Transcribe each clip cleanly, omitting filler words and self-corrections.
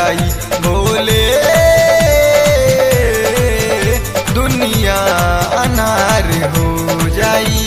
जाई भोले दुनिया अनार हो जाई।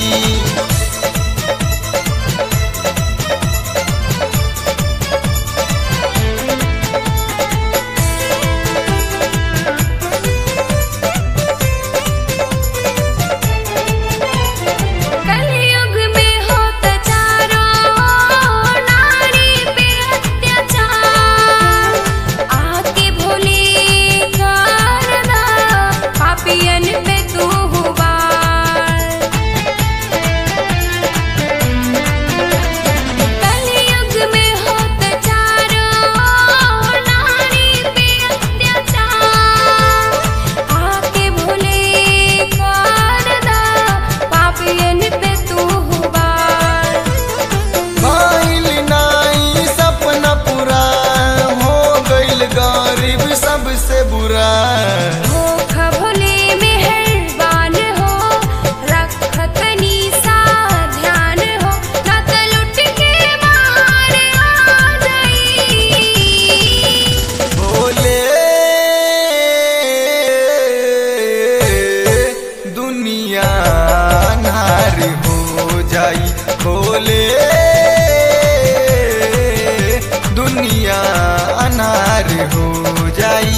सबसे बुरा धोखा भोले मेहरबान हो, रखत सा ध्यान हो, ना त लुट के मार आ जाई। भोले दुनिया अनार हो जाई भोले दुनिया अनार हो जाई।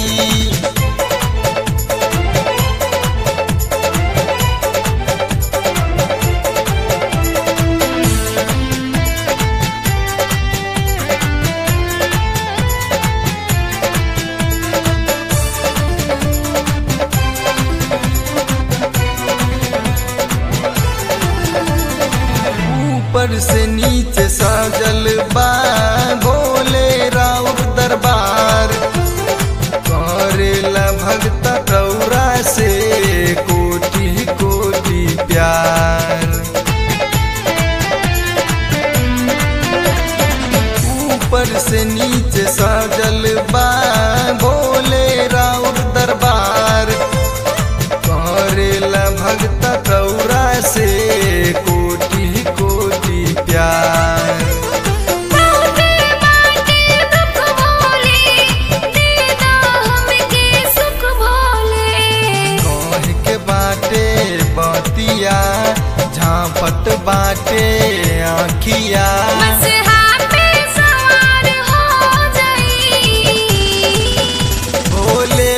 ऊपर से नीचे सजल बा भोले राउर दरबार, करेला भगत रौरा से कोटि कोटि प्यार। ऊपर से नीचे सजल बा भोले राउर दरबार, करेला भगत रौरा से कोटि कोटि प्यार। बतिया झांपत बाटे आँखिया पे सवार हो जाई भोले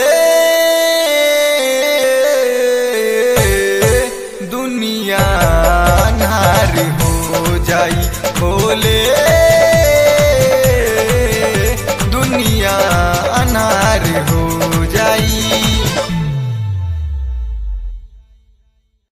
दुनिया अनार हो जाई भोले